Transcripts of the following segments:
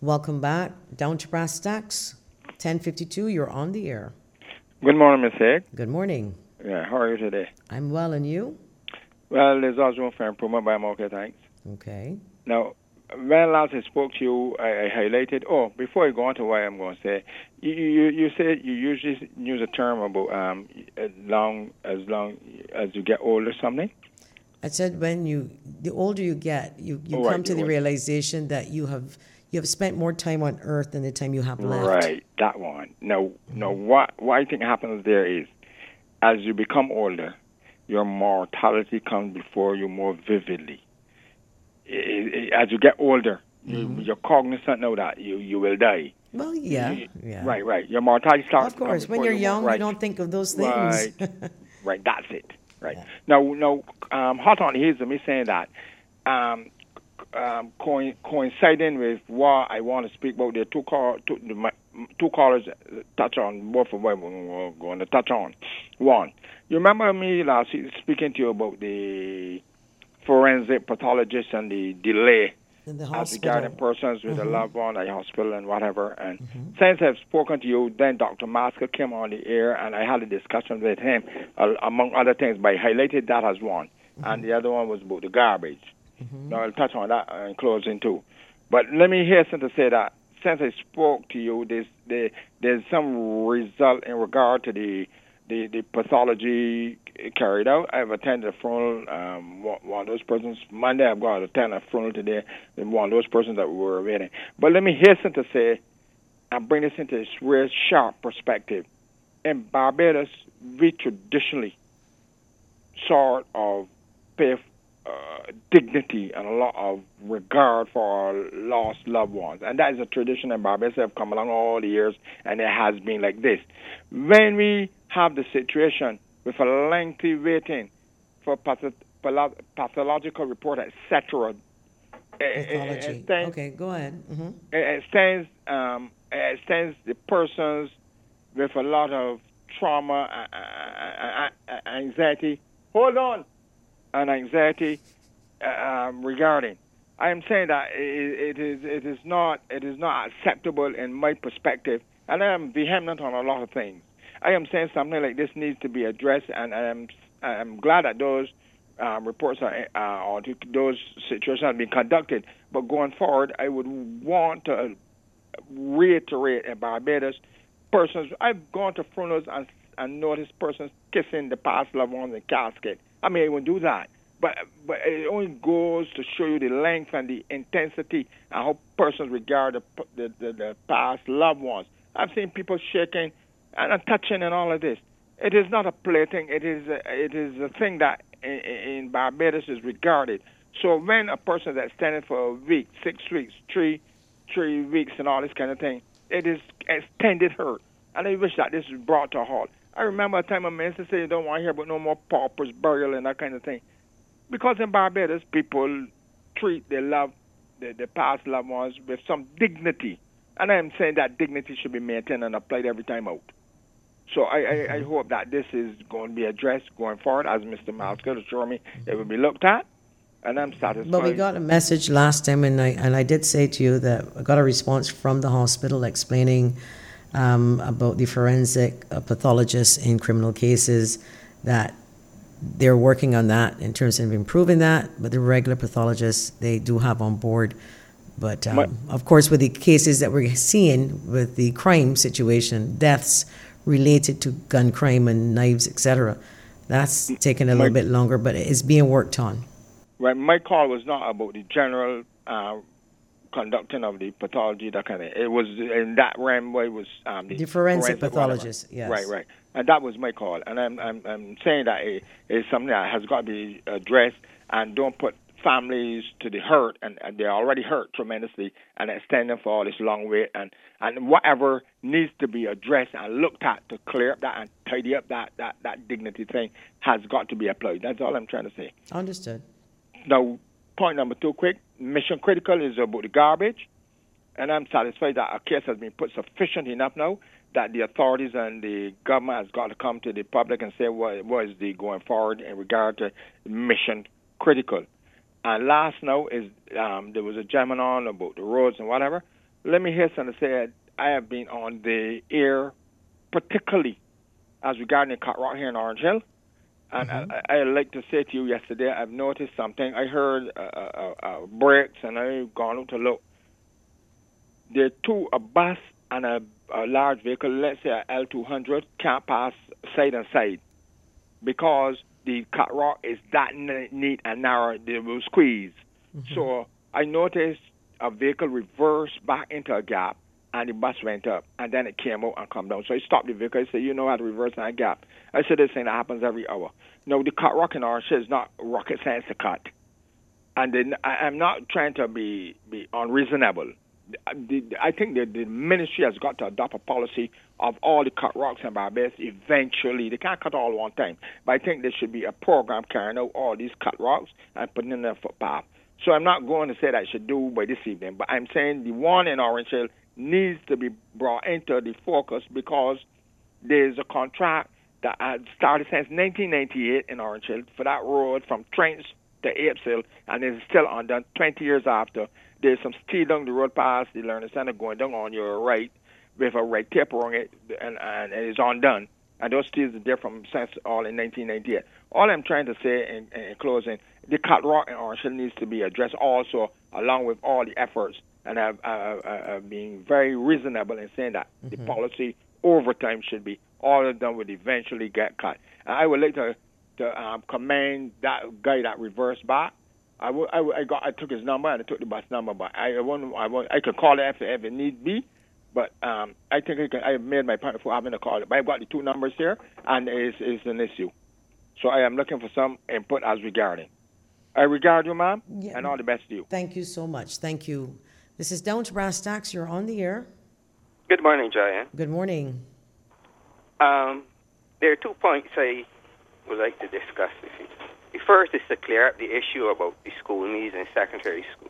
Welcome back. Down to Brass Stacks, 10:52. You're on the air. Good morning, Miss Higg. Good morning. Yeah, how are you today? I'm well, and you? Well, there's always room for improvement, but I'm okay, thanks. Okay. Now, when last I spoke to you, I highlighted. Oh, before I go on to what I'm going to say, you said you usually use a term about as long as you get older, something. I said the older you get, you Oh, come right, to the realization that you have spent more time on Earth than the time you have left. Right, that one. Now, what I think happens there is, as you become older, your mortality comes before you more vividly. As you get older, you're cognizant now that you will die. Well, yeah. Right. Your mortality starts. Of course, when you're young, you don't think of those things. Right. That's it. Right. Yeah. Now, hot on the heels of me saying that, coinciding with what I want to speak about, there are two callers touch on both of them we're going to touch on. One, you remember me last week speaking to you about the forensic pathologist and the delay in the as regarding persons with a loved one at the hospital and whatever. And since I've spoken to you, then Dr. Masker came on the air and I had a discussion with him, among other things, but I highlighted that as one. And the other one was about the garbage. Now, I'll touch on that in closing, too. But let me hasten to say that since I spoke to you, there's some result in regard to the pathology carried out. I've attended a funeral, one of those persons. Monday, I've got to attend a funeral today, and one of those persons that we were waiting. But let me hasten to say, and bring this into this real sharp perspective. In Barbados, we traditionally sort of pay dignity and a lot of regard for our lost loved ones. And that is a tradition in Barbados that have come along all the years, and it has been like this. When we have the situation with a lengthy waiting for pathological report, etc. Okay, go ahead. It extends the persons with a lot of trauma, anxiety. Hold on. And anxiety regarding. I am saying that it is not acceptable in my perspective, and I am vehement on a lot of things. I am saying something like this needs to be addressed, and I'm glad that those reports or those situations have been conducted. But going forward, I would want to reiterate in Barbados, persons. I've gone to funerals and noticed persons kissing the past loved ones in casket. I mean, I would do that. But it only goes to show you the length and the intensity and how persons regard the past loved ones. I've seen people shaking and touching and all of this. It is not a plaything. It is a thing that in Barbados is regarded. So when a person that's standing for a week, 6 weeks, three weeks, and all this kind of thing, it is extended hurt. And I wish that this was brought to a halt. I remember a time a minister said, "You don't want to hear about no more paupers, burial, and that kind of thing." Because in Barbados, people treat the past loved ones with some dignity. And I am saying that dignity should be maintained and applied every time out. So I hope that this is going to be addressed going forward, as Mr. Malsker assured me it will be looked at. And I'm satisfied. But we got a message last time, and I did say to you that I got a response from the hospital explaining about the forensic pathologists in criminal cases, that they're working on that in terms of improving that, but the regular pathologists, they do have on board. But of course, with the cases that we're seeing with the crime situation, deaths related to gun crime and knives, etc., that's taking a little bit longer, but it's being worked on. Right. My call was not about the general conducting of the pathology, that kind of thing. It was in that realm where it was the forensic pathologist. Yes. Right. And that was my call. And I'm saying that it is something that has got to be addressed, and don't put families to the hurt, and they're already hurt tremendously, and extend them for all this long wait, and whatever needs to be addressed and looked at to clear up that and tidy up that dignity thing has got to be applied. That's all I'm trying to say. Understood. Now, point number 2, quick. Mission critical is about the garbage, and I'm satisfied that a case has been put sufficient enough now that the authorities and the government has got to come to the public and say what is the going forward in regard to mission critical. And last now is there was a gentleman on about the roads and whatever. let me hasten to say I have been on the air, particularly as regarding Cut Rock here in Orange Hill. And I'd like to say to you yesterday, I've noticed something. I heard brakes, and I've gone out to look. There are two, a bus and a large vehicle, let's say a L200, can't pass side and side because the Cut Rock is that neat and narrow, they will squeeze. So I noticed a vehicle reversed back into a gap, and the bus went up, and then it came out and come down. So I stopped the vehicle. I said, you know how to reverse that gap. I said, this thing that happens every hour. No, the Cut Rock in Orange is not rocket science to cut. And then I'm not trying to be unreasonable. I think that the ministry has got to adopt a policy of all the Cut Rocks in Barbados eventually. They can't cut all at one time. But I think there should be a program carrying out all these Cut Rocks and putting in their footpath. So I'm not going to say that I should do by this evening, but I'm saying the one in Orange Hill needs to be brought into the focus because there's a contract that had started since 1998 in Orange Hill for that road from Trench to Apes Hill, and it's still undone 20 years after. There's some steel down the road past the Learning Center going down on your right with a red tape around it, and it's undone. And those steels are there from since all in 1998. All I'm trying to say in closing, the Cut Rock in Orange Hill needs to be addressed also along with all the efforts. And I've been very reasonable in saying that the policy over time should be all of them would eventually get cut. And I would like to commend that guy that reversed back. I took his number and I took the bus number, but I could call it if it need be. But I think I made my point for having to call it. But I've got the two numbers here, and it's an issue. So I am looking for some input as regarding. I regard you, ma'am, and all the best to you. Thank you so much. Thank you. This is Down to Brass Tacks. You're on the air. Good morning, Joanne. Good morning. There are 2 points I would like to discuss with you. The first is to clear up the issue about the school meals in secondary schools.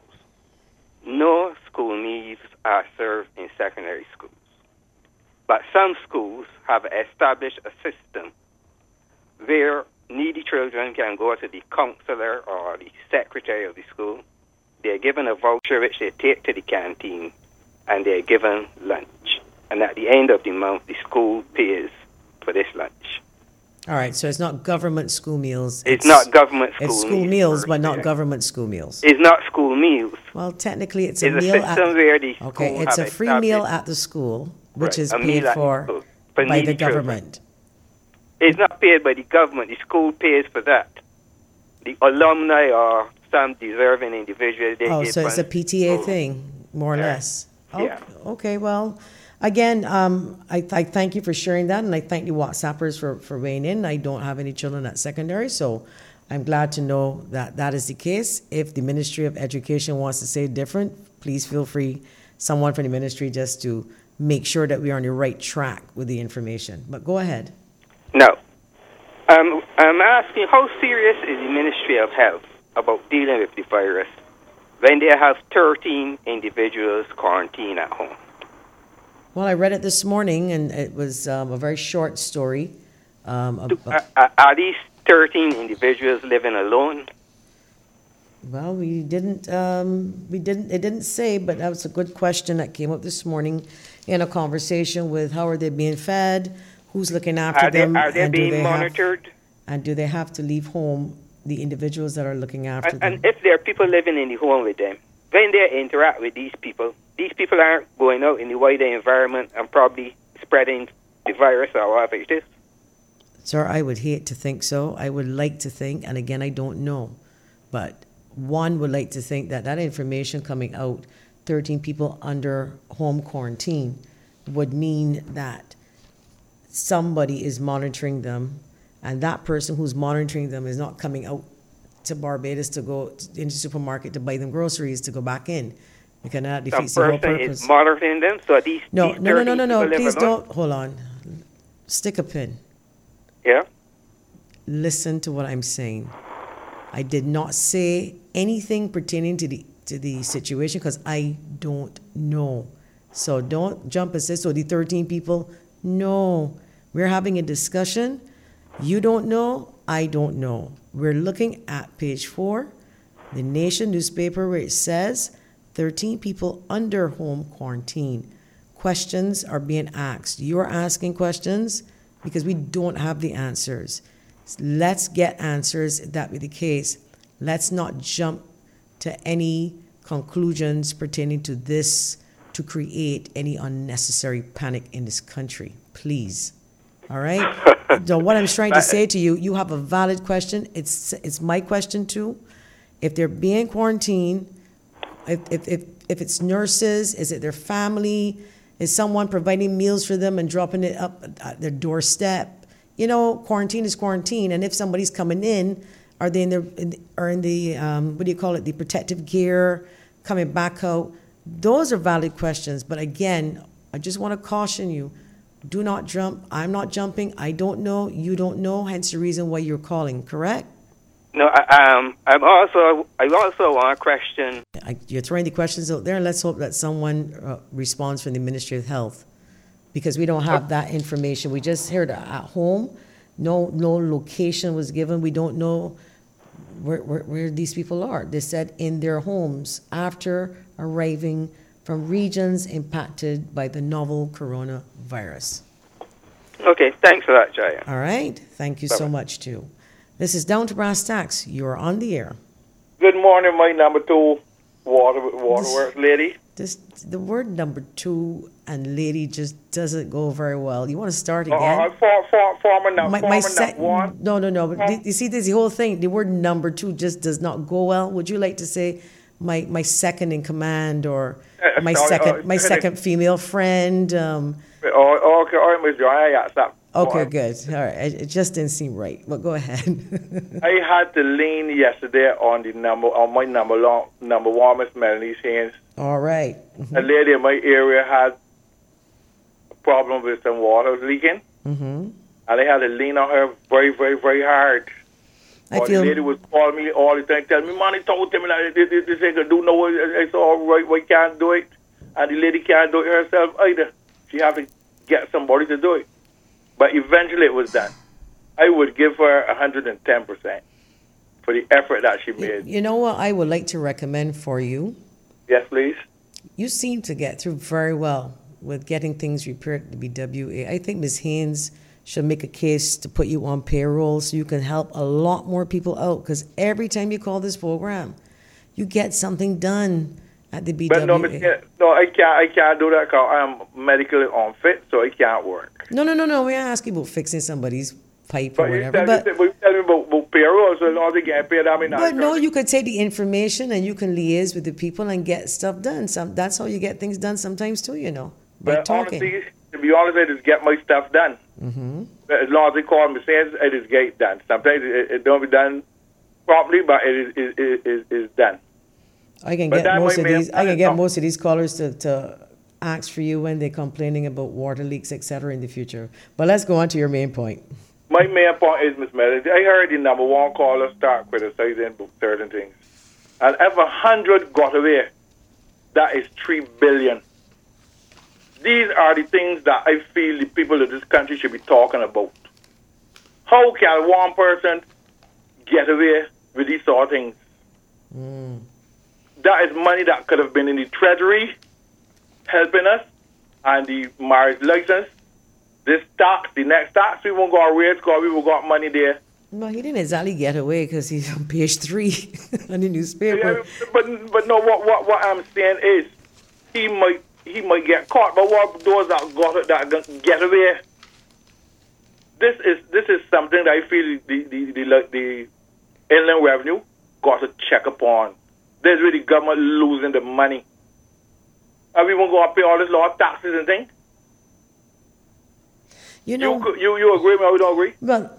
No school meals are served in secondary schools. But some schools have established a system where needy children can go to the counselor or the secretary of the school. They're given a voucher which they take to the canteen, and they're given lunch. And at the end of the month, the school pays for this lunch. All right, so it's not government school meals. It's not government school meals. It's school meals, but not government school meals. It's not school meals. Well, technically, it's a meal. It's a system where the school okay, it's a free meal at the school, which is paid for by the government. It's not paid by the government. The school pays for that. The alumni or some deserving individuals. So it's a PTA thing, more or less. Yeah. Okay, well, again, I thank you for sharing that, and I thank you WhatsAppers for weighing in. I don't have any children at secondary, so I'm glad to know that that is the case. If the Ministry of Education wants to say different, please feel free, someone from the ministry, just to make sure that we are on the right track with the information. But go ahead. No. I'm asking, how serious is the Ministry of Health about dealing with the virus when they have 13 individuals quarantined at home? Well, I read it this morning, and it was a very short story. Are these 13 individuals living alone? Well, it didn't say, but that was a good question that came up this morning in a conversation with how are they being fed, who's looking after them. Are they being monitored? And do they have to leave home, the individuals that are looking after them? And if there are people living in the home with them, when they interact with these people aren't going out in the wider environment and probably spreading the virus or whatever it is. Sir, I would hate to think so. I would like to think, and again, I don't know, but one would like to think that that information coming out, 13 people under home quarantine, would mean that somebody is monitoring them, and that person who's monitoring them is not coming out to Barbados to go into the supermarket to buy them groceries to go back in. Because that defeats the whole purpose. Is monitoring them, so these No. Please don't. Hold on. Stick a pin. Yeah. Listen to what I'm saying. I did not say anything pertaining to the situation because I don't know. So don't jump and say, so the 13 people, no. We're having a discussion. You don't know, I don't know. We're looking at page 4, the Nation newspaper, where it says 13 people under home quarantine. Questions are being asked. You're asking questions because we don't have the answers. Let's get answers if that be the case. Let's not jump to any conclusions pertaining to this to create any unnecessary panic in this country. Please. All right? So what I'm trying to say to you, you have a valid question. It's my question too. If they're being quarantined, if it's nurses, is it their family? Is someone providing meals for them and dropping it up at their doorstep? You know, quarantine is quarantine. And if somebody's coming in, are they in the what do you call it, the protective gear, coming back out? Those are valid questions. But again, I just want to caution you, do not jump. I'm not jumping. I don't know. You don't know. Hence the reason why you're calling, correct? No, I also want to question. You're throwing the questions out there, and let's hope that someone responds from the Ministry of Health, because we don't have that information. We just heard at home, no location was given. We don't know where these people are. They said in their homes after arriving from regions impacted by the novel coronavirus. Okay, thanks for that, Jaya. All right, thank you so much too. This is Down to Brass Tacks. You're on the air. Good morning, my number 2 waterworks lady. The word number 2 and lady just doesn't go very well. You want to start again? Former number 1. No. But you see, this the whole thing. The word number 2 just does not go well. Would you like to say my second in command, or my second female friend? Okay, Miss Joy, stop. Okay, good. All right. It just didn't seem right. But go ahead. I had to lean yesterday on my number 1, Miss Melanie Haynes. All right. A lady in my area had a problem with some water leaking. Mm-hmm. And I had to lean on her very, very, very hard. The lady was calling me all the time, telling me, "Money told them that this ain't gonna do no. It's all right. We can't do it." And the lady can't do it herself either. She have to get somebody to do it. But eventually it was done. I would give her 110% for the effort that she made. You know what I would like to recommend for you? Yes, please. You seem to get through very well with getting things repaired at the BWA. I think Ms. Haynes should make a case to put you on payroll so you can help a lot more people out, because every time you call this program, you get something done at the BWA. But I can't do that because I'm medically unfit, so I can't work. No. We're asking about fixing somebody's pipe or whatever. You tell me about payroll, so long as they get paid, I mean. But no, you could take the information and you can liaise with the people and get stuff done. That's how you get things done sometimes too, by talking. Honestly, to be honest, I just get my stuff done. Mm-hmm. As long as they call me, says it is get done. Sometimes it don't be done properly, but it is done. I can get most of these callers to ask for you when they're complaining about water leaks, etc. in the future. But let's go on to your main point. My main point is, Ms. Melody, I heard the number 1 caller start criticizing about certain things. And if 100 got away, that is 3 billion. These are the things that I feel the people of this country should be talking about. How can one person get away with these sort of things? Mm. That is money that could have been in the treasury helping us, and the marriage license. This tax, the next tax, we won't go raise because we will got money there. No, he didn't exactly get away because he's on page 3 on the newspaper. Yeah, but no, what I'm saying is he might get caught. But what those that get away? This is something that I feel the Inland Revenue got to check upon. There's really government losing the money. Are we going to pay all this lot of taxes and things? You agree with me or you don't agree? Well,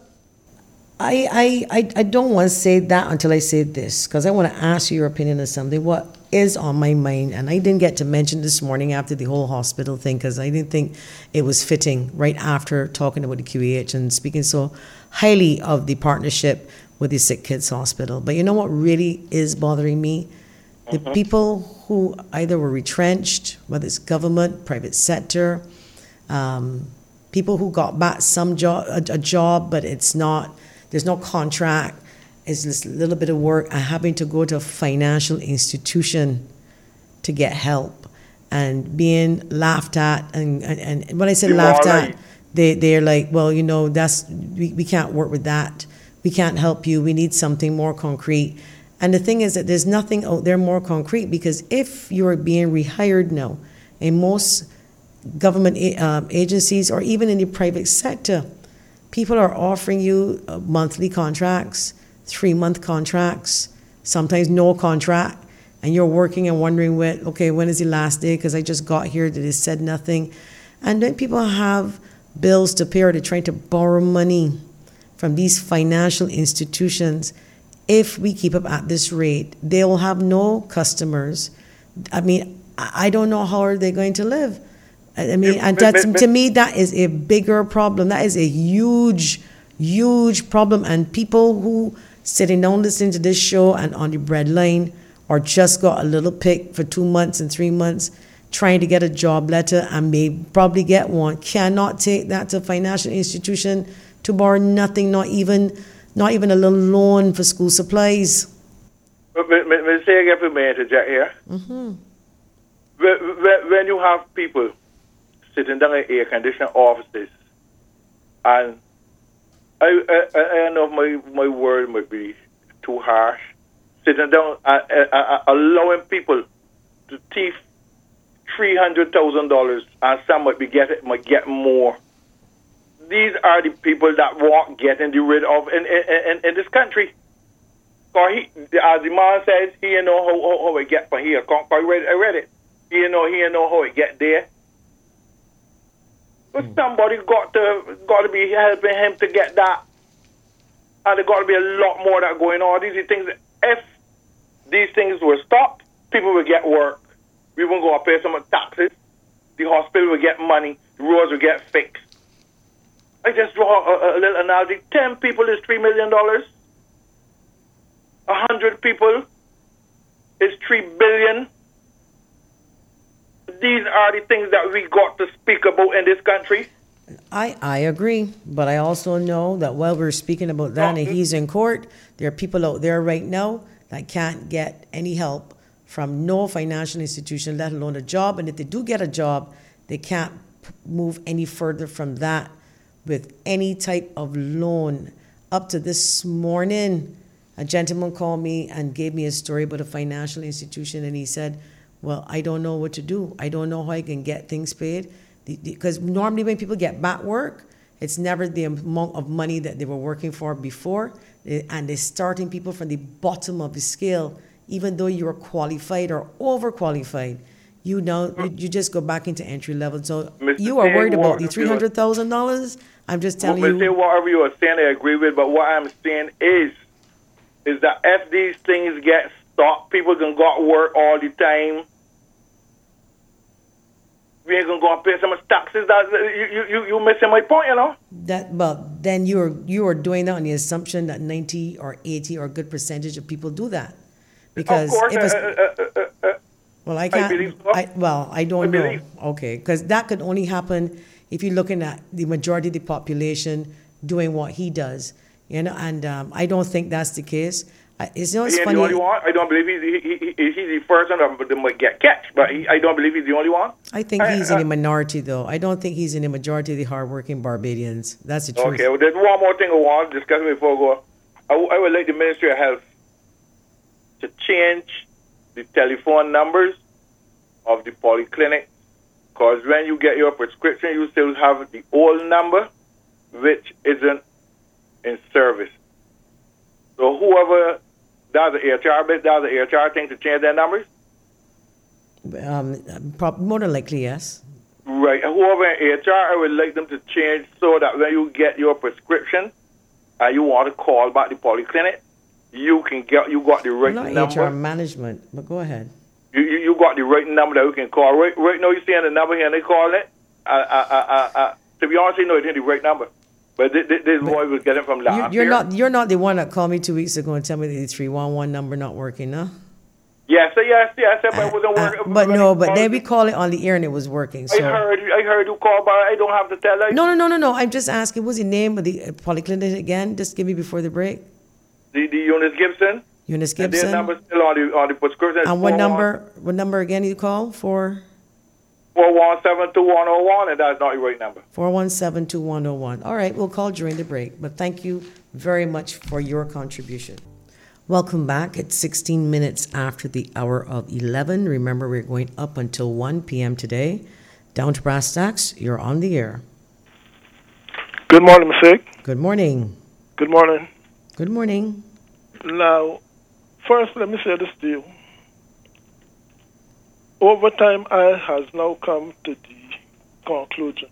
I don't want to say that until I say this, because I want to ask you your opinion on something. What is on my mind, and I didn't get to mention this morning after the whole hospital thing, because I didn't think it was fitting right after talking about the QEH and speaking so highly of the partnership with the Sick Kids Hospital. But you know what really is bothering me? The people who either were retrenched, whether it's government, private sector, people who got back a job, but it's not, there's no contract, it's just a little bit of work, and having to go to a financial institution to get help and being laughed at. And when I say laughed at, they're like, well, you know, we can't work with that. We can't help you. We need something more concrete. And the thing is that there's nothing out there more concrete, because if you're being rehired now in most government agencies or even in the private sector, people are offering you monthly contracts, 3-month contracts, sometimes no contract, and you're working and wondering, when is the last day? Because I just got here, they said nothing. And then people have bills to pay, or they're trying to borrow money from these financial institutions. If we keep up at this rate, they will have no customers. I mean, I don't know how are they going to live. I mean, and to me, that is a bigger problem. That is a huge, huge problem. And people who sitting down listening to this show and on the breadline, or just got a little pick for 2 months and 3 months, trying to get a job letter and may probably get one, cannot take that to a financial institution to borrow nothing, not even a little loan for school supplies. But me say again for me interject here. Mm-hmm. When you have people sitting down in air-conditioned offices, and I know my word might be too harsh, sitting down allowing people to thief $300,000, and some might get more. These are the people that want getting rid of in this country. Cause as the man says, he know how it get from here. I read it. He know how it get there. But somebody got to be helping him to get that, and there got to be a lot more that going on. These are things. If these things were stopped, people would get work. We won't go pay some taxes. The hospital will get money. The roads will get fixed. I just draw a little analogy. 10 people is $3 million. 100 people is $3 billion. These are the things that we got to speak about in this country. I agree, but I also know that while we're speaking about that and he's in court, there are people out there right now that can't get any help from no financial institution, let alone a job. And if they do get a job, they can't move any further from that with any type of loan. Up to this morning, a gentleman called me and gave me a story about a financial institution, and he said, well, I don't know what to do. I don't know how I can get things paid. Because normally when people get back work, it's never the amount of money that they were working for before, and they're starting people from the bottom of the scale, even though you're qualified or overqualified. You just go back into entry level. So Mr. you are worried about the $300,000. I'm just telling you. Say whatever you are saying, I agree with. But what I'm saying is that if these things get stopped, people can go to work all the time. We ain't gonna go and pay some taxes. That you missing my point, you know. But then you are doing that on the assumption that 90 or 80 or a good percentage of people do that. Because of course, well, I can't. I believe so. I don't know. Okay, because that could only happen if you're looking at the majority of the population doing what he does, you know. And I don't think that's the case. It's funny. The only one. I don't believe he's the first one that might get catch, but I don't believe he's the only one. I think he's in the minority, though. I don't think he's in the majority of the hardworking Barbadians. That's the truth. Okay, well, there's one more thing I want to discuss before I go. I would like the Ministry of Health to change the telephone numbers of the polyclinic, because when you get your prescription, you still have the old number, which isn't in service. So whoever does the HR thing to change their numbers? More than likely, yes. Right. Whoever in HR, I would like them to change so that when you get your prescription and you want to call back the polyclinic, you got the right number. Not HR management, but go ahead. You got the right number that you can call. Right now you're seeing the number here and they call it. To be honest, no, it ain't the right number. But this is what we was getting from last year. You're not the one that called me 2 weeks ago and tell me the 311 number not working, no? Yes, but it wasn't working. But then we call it on the air and it was working. So. I heard you call, but I don't have to tell you. No. I'm just asking, what's the name of the polyclinic again? Just give me before the break. The Eunice Gibson? Eunice Gibson. And their number still on the prescription. And what number again you call for? 417-2101, and that's not your right number. 417-2101. All right, we'll call during the break, but thank you very much for your contribution. Welcome back. It's 16 minutes after the hour of 11. Remember, we're going up until 1 p.m. today. Down to brass tacks, you're on the air. Good morning, Mr. Good morning. Good morning. Good morning. Now, first, let me say this to you. Over time, I has now come to the conclusion,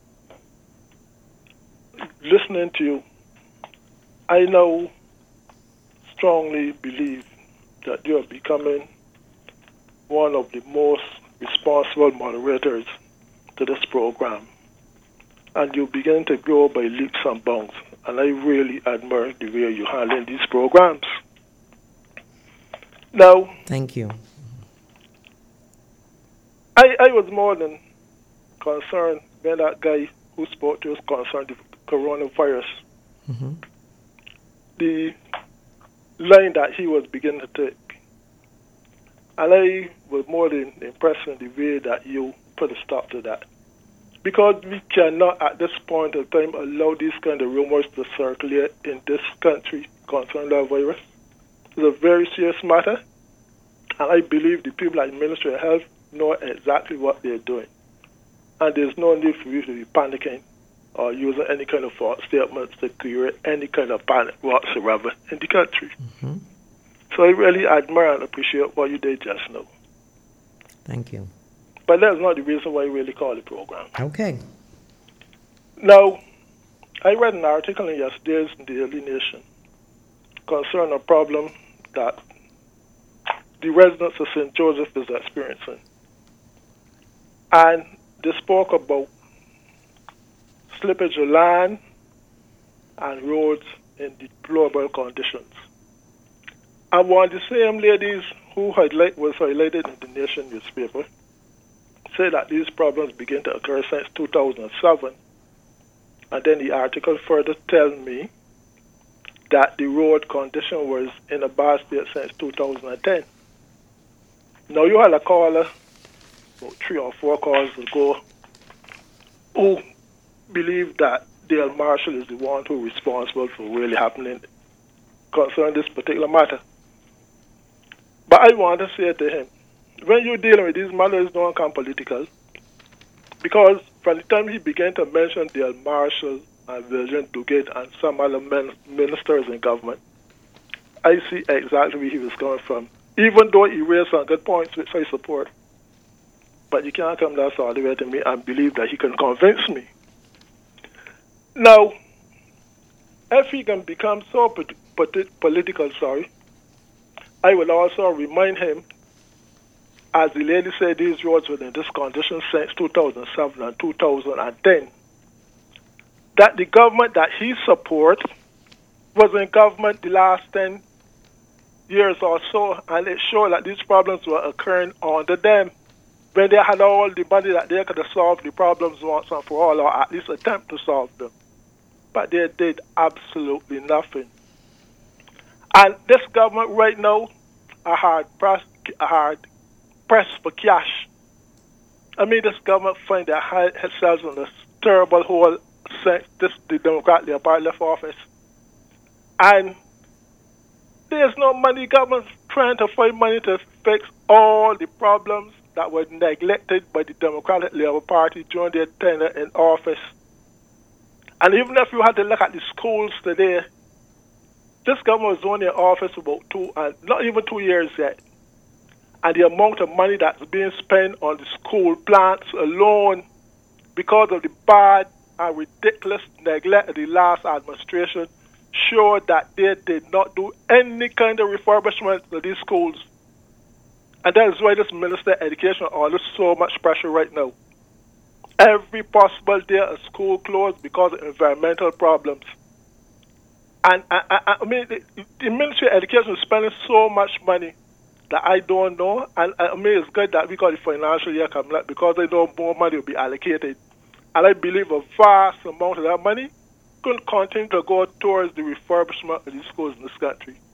listening to you, I now strongly believe that you are becoming one of the most responsible moderators to this program. And you begin to grow by leaps and bounds. And I really admire the way you handle these programs. Now, thank you. I was more than concerned when that guy who spoke to us concerned the coronavirus. Mm-hmm. The line that he was beginning to take. And I was more than impressed in the way that you put a stop to that. Because we cannot, at this point in time, allow these kind of rumors to circulate in this country concerning that virus. It's a very serious matter. And I believe the people at the Ministry of Health know exactly what they're doing. And there's no need for you to be panicking or using any kind of false statements to create any kind of panic whatsoever in the country. Mm-hmm. So I really admire and appreciate what you did just now. Thank you. But that's not the reason why I really call the program. Okay. Now, I read an article in yesterday's Daily Nation concerning a problem that the residents of St. Joseph is experiencing. And they spoke about slippage of land and roads in deplorable conditions. And one of the same ladies who was highlighted in the Nation newspaper said that these problems began to occur since 2007. And then the article further tells me that the road condition was in a bad state since 2010. Now, you had a caller about 3 or 4 calls ago who believe that Dale Marshall is the one who is responsible for really happening concerning this particular matter. But I want to say to him, when you're dealing with these matters, don't come political. Because from the time he began to mention Dale Marshall and Virgin Duguid and some other ministers in government, I see exactly where he was coming from. Even though he raised some good points, which I support. But you can't come that all the way to me and believe that he can convince me. Now, if he can become so political, I will also remind him, as the lady said, these roads were in this condition since 2007 and 2010, that the government that he supports was in government the last 10 years or so, and it showed that these problems were occurring under them when they had all the money that they could have solved the problems once and for all, or at least attempt to solve them. But they did absolutely nothing. And this government right now are hard pressed for cash. I mean, this government find themselves in this terrible hole since the Democratic Party left office. And there's no money. Government trying to find money to fix all the problems that were neglected by the Democratic Labour Party during their tenure in office. And even if you had to look at the schools today, this government was only in office about not even 2 years yet. And the amount of money that's being spent on the school plants alone because of the bad and ridiculous neglect of the last administration showed that they did not do any kind of refurbishment of these schools. And that is why this Minister of Education is under so much pressure right now. Every possible day a school closed because of environmental problems. And I mean, the Ministry of Education is spending so much money that I don't know. And I mean, it's good that we got the financial year coming up because I know more money will be allocated. And I believe a vast amount of that money could continue to go towards the refurbishment of these schools in this country.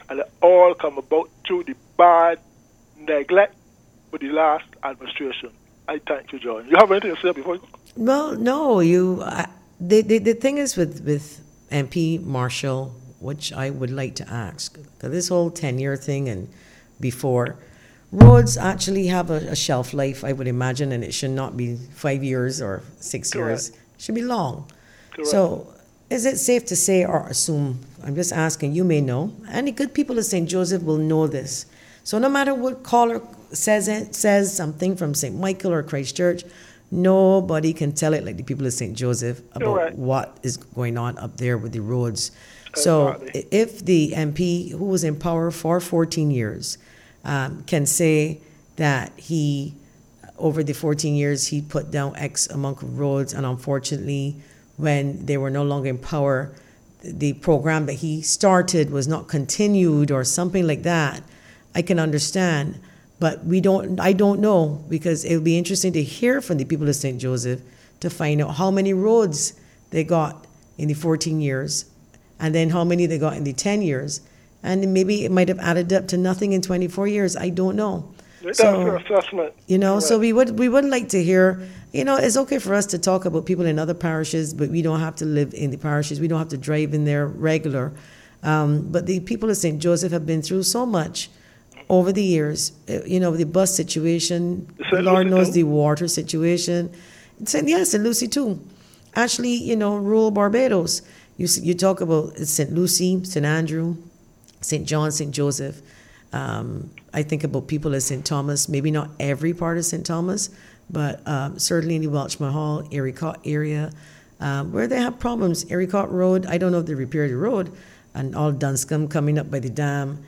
And it all come about through the bad neglect with the last administration. I thank you, John. You have anything to say before? Well, no. The thing is with MP Marshall, which I would like to ask, this whole 10-year thing and before, roads actually have a shelf life, I would imagine, and it should not be 5 years or 6 years. It should be long. Correct. So is it safe to say or assume, I'm just asking, you may know, and the good people of St. Joseph will know this. So no matter what caller says something from St. Michael or Christchurch, nobody can tell it like the people of St. Joseph about what is going on up there with the roads. So if the MP who was in power for 14 years can say that he, over the 14 years, he put down X amount of roads, and unfortunately, when they were no longer in power, the program that he started was not continued or something like that, I can understand. But I don't know, because it would be interesting to hear from the people of St. Joseph to find out how many roads they got in the 14 years, and then how many they got in the 10 years. And maybe it might have added up to nothing in 24 years. I don't know. That's your assessment. So we would like to hear, it's okay for us to talk about people in other parishes, but we don't have to live in the parishes. We don't have to drive in there regular. But the people of St. Joseph have been through so much over the years. The bus situation, Lord knows the water situation. St. Lucie too. Actually, rural Barbados. You talk about St. Lucie, St. Andrew, St. John, St. Joseph. I think about people at St. Thomas, maybe not every part of St. Thomas, but certainly in the Welch Mahal, Ericott area, where they have problems. Ericott Road, I don't know if they repaired the road, and all Dunscombe coming up by the dam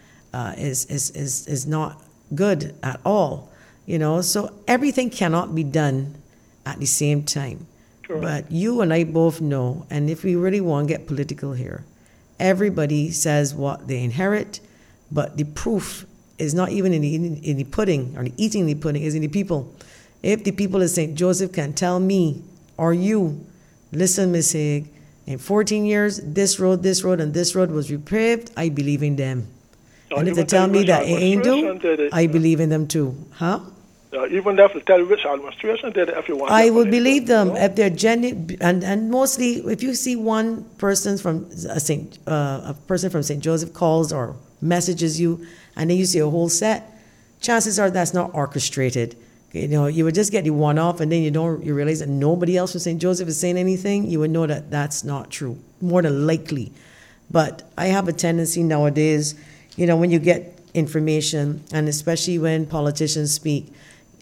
is not good at all. So everything cannot be done at the same time. Correct. But you and I both know, and if we really want to get political here, everybody says what they inherit, but the proof is not even in the pudding, or the eating the pudding, is in the people. If the people of St. Joseph can tell me or you, listen, Ms. Haig, in 14 years, this road, and this road was repaved, I believe in them. And if they tell me that it ain't do, I believe in them too. Huh? Even if they tell you which administration did it, if you want. I would believe them if they're genuine, and mostly if you see one person from a person from St. Joseph calls or messages you, and then you see a whole set, chances are that's not orchestrated. You would just get the one off, and then you realize that nobody else from St. Joseph is saying anything. You would know that that's not true, more than likely. But I have a tendency nowadays, when you get information, and especially when politicians speak,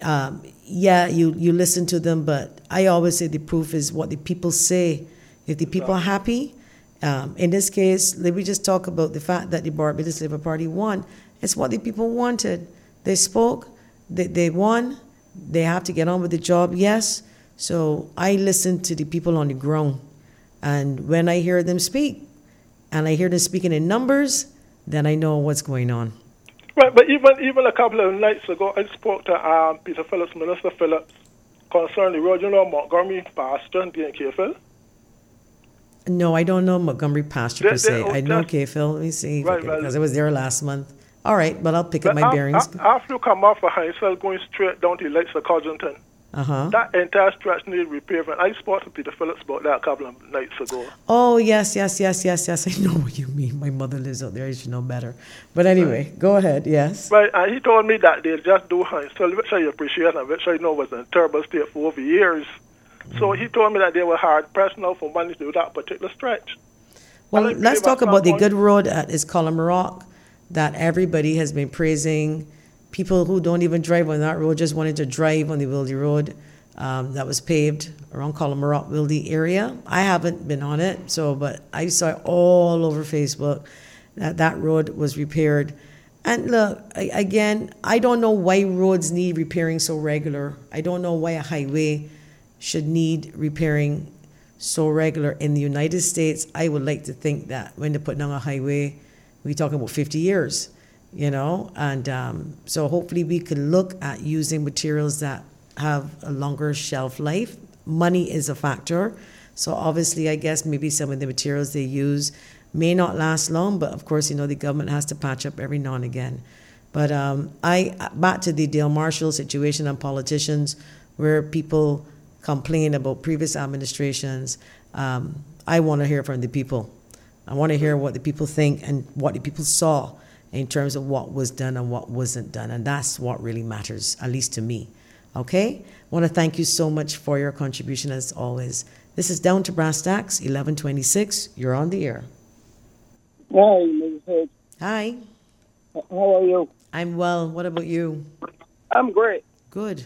you listen to them, but I always say the proof is what the people say. If the people are happy, in this case, let me just talk about the fact that the Barbados Labour Party won. It's what the people wanted. They spoke, they won, they have to get on with the job, yes. So I listen to the people on the ground. And when I hear them speak, and I hear them speaking in numbers, then I know what's going on. Right, but even a couple of nights ago, I spoke to Peter Phillips, Minister Phillips, concerning the road, Montgomery Pasture and K-Phil. No, I don't know Montgomery Pasture per se. I know K-Phil. Let me see, because I was there last month. All right, but I'll pick up my bearings. After you come off of Hinesville, going straight down to the Lights of Codrington, that entire stretch needs repaving. I spoke to Peter Phillips about that a couple of nights ago. Oh, yes. I know what you mean. My mother lives out there. I should know better. But anyway, Go ahead, yes. Right, and he told me that they just do Hinesville, which I appreciate and which I know was in a terrible state for over years. So he told me that they were hard pressed now for money to do that particular stretch. Well, let's talk about the good road at Column that everybody has been praising. People who don't even drive on that road just wanted to drive on the Wildy Road that was paved around Column Wildy area. I haven't been on it, but I saw it all over Facebook that road was repaired. And look, again, I don't know why roads need repairing so regular. I don't know why a highway should need repairing so regular. In the United States, I would like to think that when they put down a highway, we're talking about 50 years, and so hopefully we can look at using materials that have a longer shelf life. Money is a factor, so obviously I guess maybe some of the materials they use may not last long, but of course, the government has to patch up every now and again. But back to the Dale Marshall situation and politicians, where people complain about previous administrations. I want to hear from the people. I want to hear what the people think and what the people saw in terms of what was done and what wasn't done. And that's what really matters, at least to me. Okay? I want to thank you so much for your contribution as always. This is Down to Brass Tacks, 1126. You're on the air. Hi, Ms. Hedge. Hi. How are you? I'm well. What about you? I'm great. Good.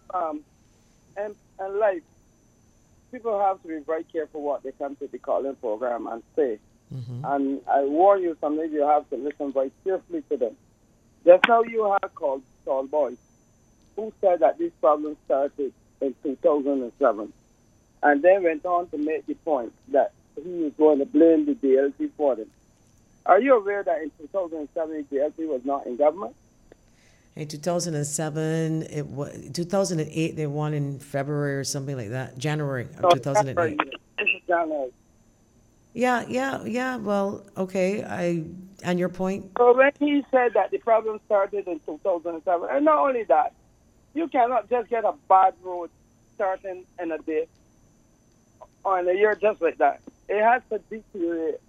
And life, people have to be very careful what they come to the calling program and say. Mm-hmm. And I warn you, sometimes you have to listen very carefully to them. Just now you have called Tall Boy, who said that this problem started in 2007, and then went on to make the point that he is going to blame the DLC for them. Are you aware that in 2007 the DLC was not in government? In 2007, 2008, they won in February or something like that, January of 2008. This is January. Yeah. Well, okay. And your point? So when he said that the problem started in 2007, and not only that, you cannot just get a bad road starting in a day or in a year just like that. It has to deteriorate.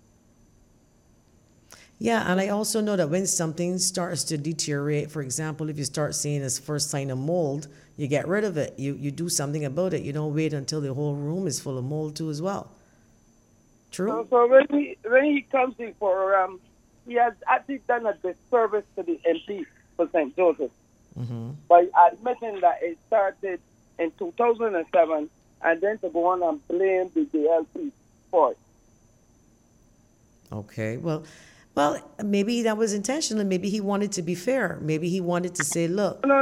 Yeah, and I also know that when something starts to deteriorate, for example, if you start seeing this first sign of mold, you get rid of it. You do something about it. You don't wait until the whole room is full of mold too as well. True? So when he comes to the program, he has actually done a disservice to the MP for St. Joseph by admitting that it started in 2007 and then to go on and blame the DLC for it. Okay, well, maybe that was intentional. Maybe he wanted to be fair. Maybe he wanted to say, look. No.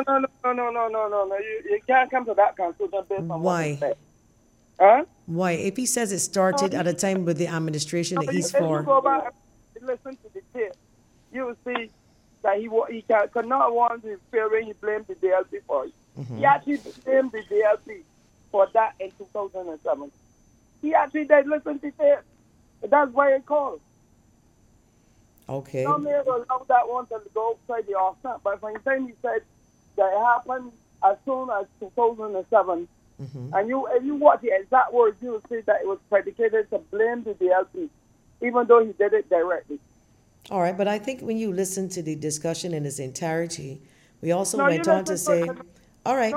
You can't come to that conclusion based on what he said. Huh? Why? If he says it started at a time with the administration that he's for. If you go back and listen to the tape, you will see that he could not want to be fair when he blamed the DLC for it. Mm-hmm. He actually blamed the DLC for that in 2007. He actually did listen to the tape. That's why he called. Okay. Some may allow that one to go outside the off-stamp, but from the time he said that it happened as soon as 2007, and if you watch the exact words, you will see that it was predicated to blame the DLC, even though he did it directly. All right, but I think when you listen to the discussion in its entirety, we also went on to say, all right,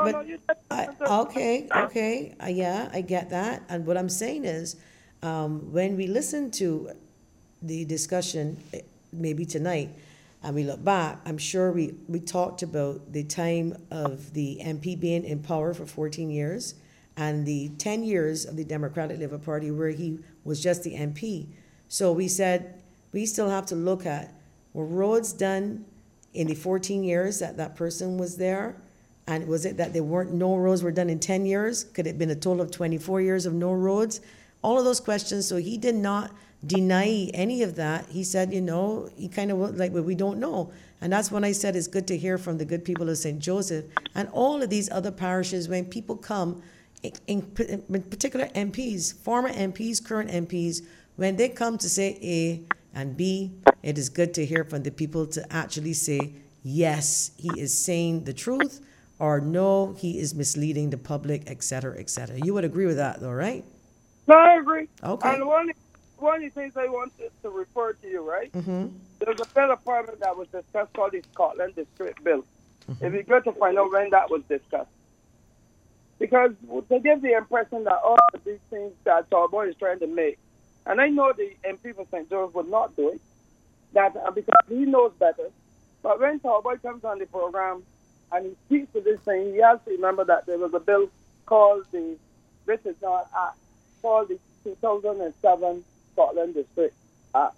okay, yeah, I get that. And what I'm saying is, when we listen to the discussion, maybe tonight, and we look back, I'm sure we talked about the time of the MP being in power for 14 years and the 10 years of the Democratic Labour Party where he was just the MP. So we said we still have to look at, were roads done in the 14 years that person was there? And was it that no roads were done in 10 years? Could it have been a total of 24 years of no roads? All of those questions. So he did not deny any of that. He said, he kind of like, but we don't know. And that's when I said it's good to hear from the good people of St. Joseph and all of these other parishes when people come, in particular MPs, former MPs, current MPs, when they come to say A and B, it is good to hear from the people to actually say, yes, he is saying the truth, or no, he is misleading the public, et cetera, et cetera. You would agree with that though, right? No, I agree. Okay. And one of the things I wanted to refer to you, right? Mm-hmm. There's a bill of parliament that was discussed called the Scotland District Bill. Mm-hmm. It'd be good to find out when that was discussed. Because they give the impression that all of these things that Talbot is trying to make, and I know the MP for St. George would not do it, that because he knows better. But when Talbot comes on the program and he speaks to this thing, he has to remember that there was a bill called the 2007 Scotland District Act.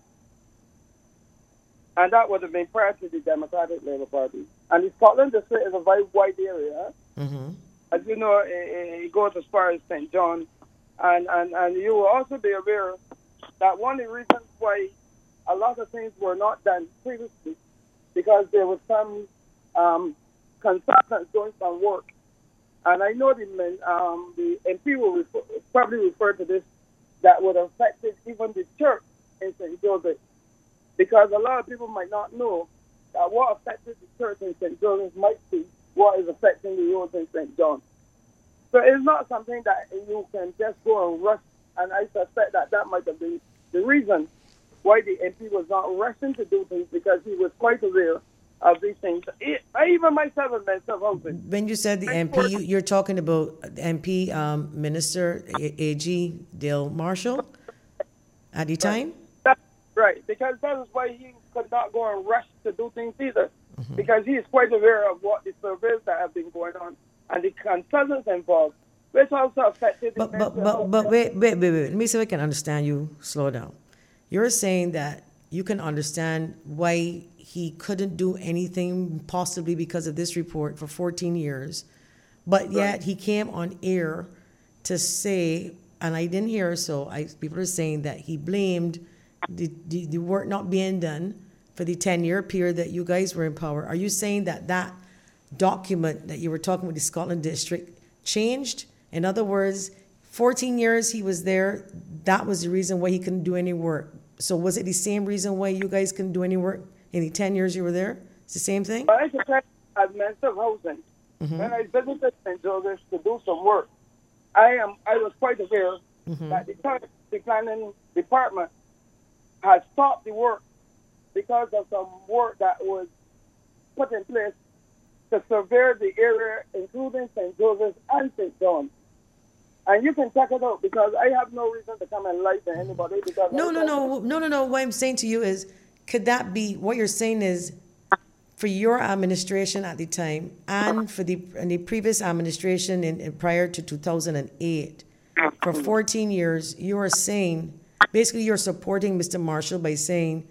And that would have been prior to the Democratic Labour Party. And the Scotland District is a very wide area. Mm-hmm. As you know, it goes as far as St. John. And you will also be aware that one of the reasons why a lot of things were not done previously, because there was some consultants doing some work. And I know the MP will probably refer to this, that would have affected even the church in St. Joseph, because a lot of people might not know that what affected the church in St. Joseph might be what is affecting the roads in St. John. So it's not something that you can just go and rush, and I suspect that that might have been the reason why the MP was not rushing to do things, because he was quite aware of these things. Even myself and myself husband. When you said the MP, you're talking about MP Minister A.G. Dale Marshall at the time? That's right, because that is why he could not go and rush to do things either, because he is quite aware of what the surveys that have been going on and the consultants involved, which also affected the But wait. Let me see if I can understand you. Slow down. You're saying that you can understand why he couldn't do anything possibly because of this report for 14 years, but yet he came on air to say, and I didn't hear, so people are saying that he blamed the work not being done for the 10-year period that you guys were in power. Are you saying that that document that you were talking with the Scotland District changed? In other words, 14 years he was there, that was the reason why he couldn't do any work. So was it the same reason why you guys couldn't do any work in the 10 years you were there? It's the same thing? But I can tell you, as Minister of Housing, when I visited St. Joseph to do some work, I was quite aware that the planning department had stopped the work because of some work that was put in place to survey the area, including St. Joseph and St. John. And you can check it out, because I have no reason to come and lie to anybody. Because No. What I'm saying to you is, could that be, what you're saying is, for your administration at the time and for the previous administration prior to 2008, for 14 years, you are saying, basically you're supporting Mr. Marshall by saying,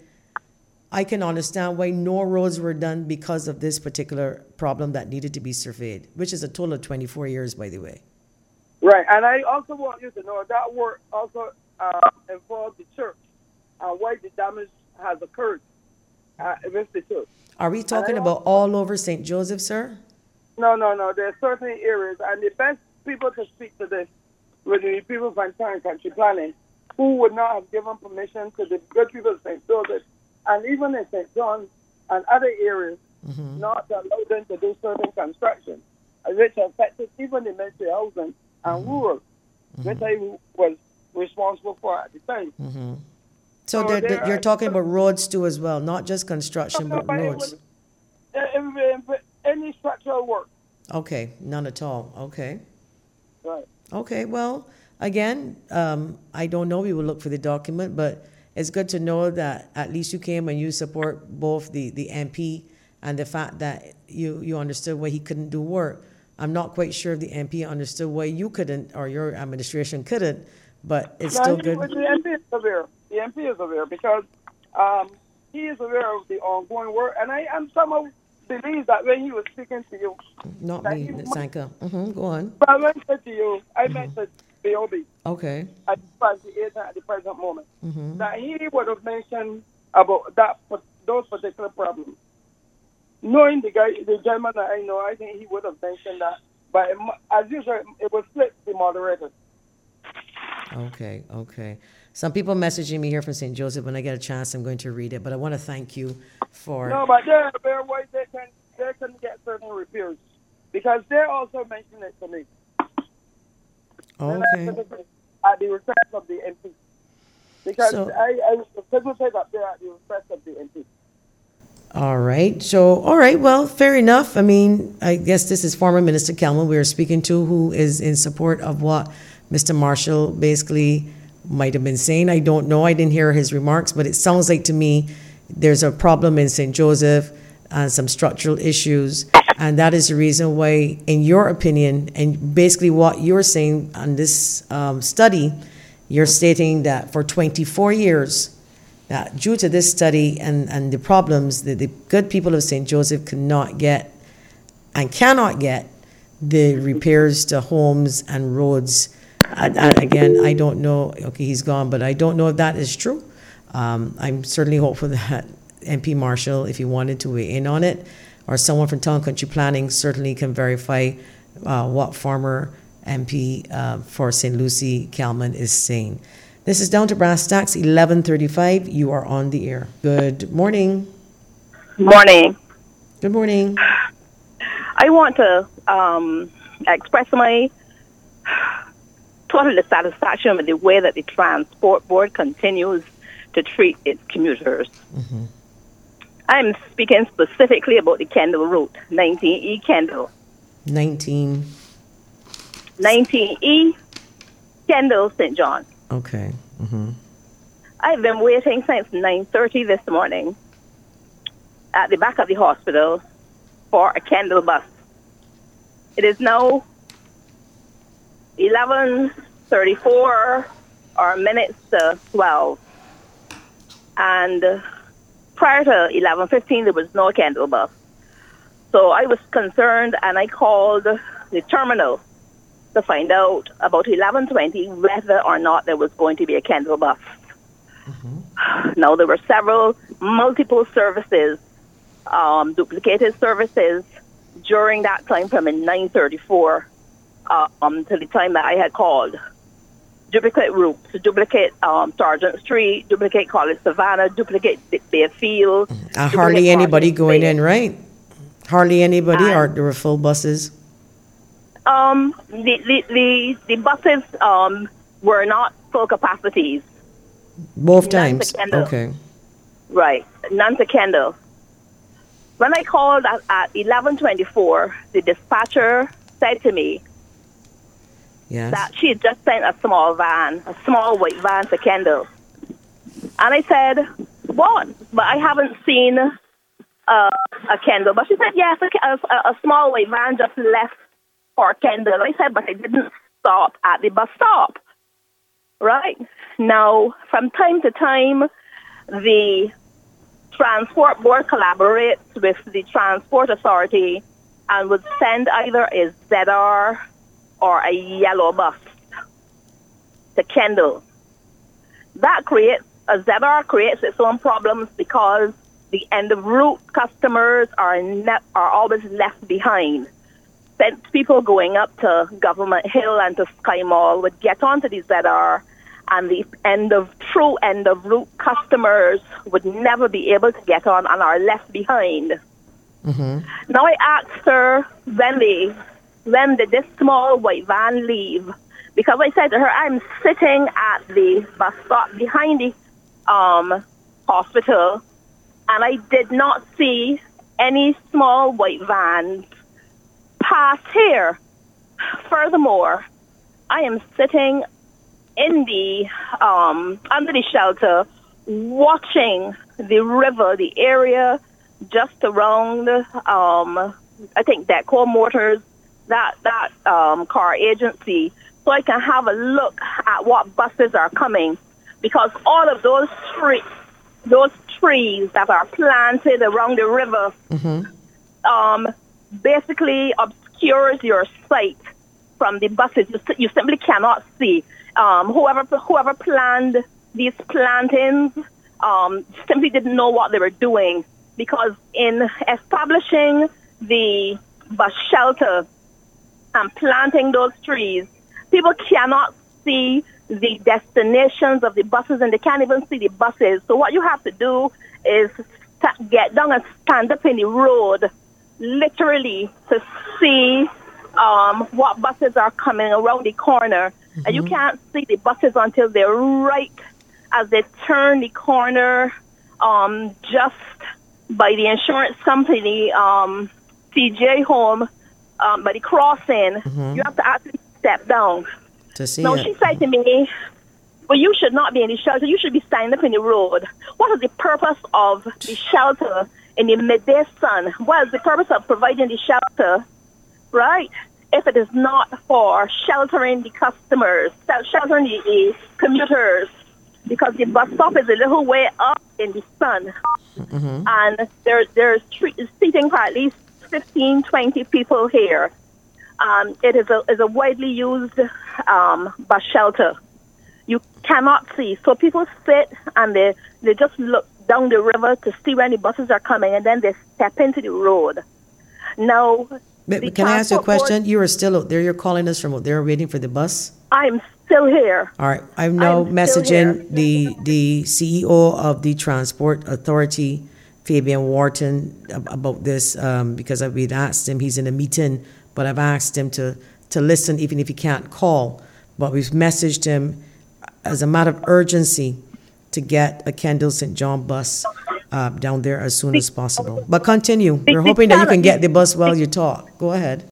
I can understand why no roads were done because of this particular problem that needed to be surveyed, which is a total of 24 years, by the way. Right, and I also want you to know that work also involved the church and why the damage has occurred with the church. Are we talking about all over St. Joseph, sir? No. There are certain areas, and the best people to speak to this would be people from Town and Country Planning, who would not have given permission to the good people of St. Joseph, and even in St. John and other areas, not to allow them to do certain construction, which affected even the Ministry of Housing and Rural, which I was responsible for at the time. So you're talking about roads too as well, not just construction, but roads. Any structural work. Okay, none at all. Okay. Right. Okay, well, again, I don't know. We will look for the document, but it's good to know that at least you came and you support both the MP and the fact that you understood why he couldn't do work. I'm not quite sure if the MP understood why you couldn't or your administration couldn't, but it's still good. The MP is aware. The MP is aware because he is aware of the ongoing work, and I am somehow believe that when he was speaking to you. Not me, Sanka. Go on. But when I said to you, I mentioned BOB. Okay. At the present moment. That he would have mentioned about those particular problems. Knowing the gentleman that I know, I think he would have mentioned that. But as usual, it was split the moderator. Okay. Some people messaging me here from St. Joseph. When I get a chance, I'm going to read it. But I want to thank you for... No, but they're why they can get certain repairs. Because they also mentioned it to me. Okay. At the request of the MP. Because I facilitate up there at the request of the MP. All right. Well, fair enough. I mean, I guess this is former Minister Kelman we are speaking to, who is in support of what Mr. Marshall basically might have been saying. I don't know. I didn't hear his remarks, but it sounds like to me there's a problem in St. Joseph and some structural issues. And that is the reason why, in your opinion, and basically what you're saying on this study, you're stating that for 24 years, that due to this study and the problems, the good people of St. Joseph cannot get the repairs to homes and roads. Again, I don't know. Okay, he's gone, but I don't know if that is true. I'm certainly hopeful that MP Marshall, if he wanted to weigh in on it, or someone from Town Country Planning certainly can verify what former MP for St. Lucie Kelman is saying. This is Down to Brass Tacks, 11:35. You are on the air. Good morning. Morning. Good morning. I want to express my total dissatisfaction with the way that the Transport Board continues to treat its commuters. Mm-hmm. I'm speaking specifically about the Kendall route, 19E Kendall. 19E Kendall, St. John. Okay. Mm-hmm. I've been waiting since 9:30 this morning at the back of the hospital for a Kendall bus. It is now 11:34 or minutes to 12. And prior to 11:15, there was no Kendall bus. So I was concerned, and I called the terminal to find out about 11:20 whether or not there was going to be a Kendall bus. Mm-hmm. Now, there were multiple services, duplicated services during that time from 9:34 to the time that I had called. Duplicate routes, duplicate Sargent Street, duplicate College Savannah, duplicate Bayfield. Hardly anybody going in, right? Hardly anybody, or there were full buses? The buses were not full capacities. Both times? Okay. Right, none to Kendall. When I called at 11:24, the dispatcher said to me that she had just sent a small white van to Kendall. And I said, what? But I haven't seen a Kendall. But she said, yes, a small white van just left for Kendall. I said, but I didn't stop at the bus stop. Right? Now, from time to time, the Transport Board collaborates with the Transport Authority and would send either a ZR or a yellow bus to Kendall. A ZR creates its own problems because the end of route customers are always left behind. Since people going up to Government Hill and to Sky Mall would get onto the ZR, and the true end of route customers would never be able to get on and are left behind. Mm-hmm. Now I asked her when did this small white van leave? Because I said to her, I'm sitting at the bus stop behind the hospital, and I did not see any small white vans pass here. Furthermore, I am sitting in the under the shelter, watching the river, the area just around. I think Deco Motors, that car agency, so I can have a look at what buses are coming, because all of those trees that are planted around the river, mm-hmm. Basically obscures your sight from the buses. You simply cannot see. Whoever planned these plantings simply didn't know what they were doing, because in establishing the bus shelter and planting those trees, people cannot see the destinations of the buses, and they can't even see the buses. So what you have to do is get down and stand up in the road, literally, to see what buses are coming around the corner. Mm-hmm. And you can't see the buses until they're right as they turn the corner, just by the insurance company, CJ Home, by the crossing. Mm-hmm. You have to actually step down. To see now, it. she said to me, well, you should not be in the shelter. You should be standing up in the road. What is the purpose of the shelter in the midday sun? What is the purpose of providing the shelter, right, if it is not for sheltering the customers, sheltering the commuters? Because the bus stop is a little way up in the sun. Mm-hmm. And there's seating for at least 15, 20 people here. It is a widely used bus shelter. You cannot see. So people sit and they just look down the river to see when the buses are coming, and then they step into the road. Now, But can I ask you a question? You are still out there. You're calling us from out there, waiting for the bus. I'm still here. All right. I'm now messaging the CEO of the Transport Authority, Fabian Wharton, about this because we'd asked him. He's in a meeting, but I've asked him to listen, even if he can't call. But we've messaged him as a matter of urgency to get a Kendall St. John bus down there as soon as possible. But continue. We're hoping that you can get the bus while you talk. Go ahead.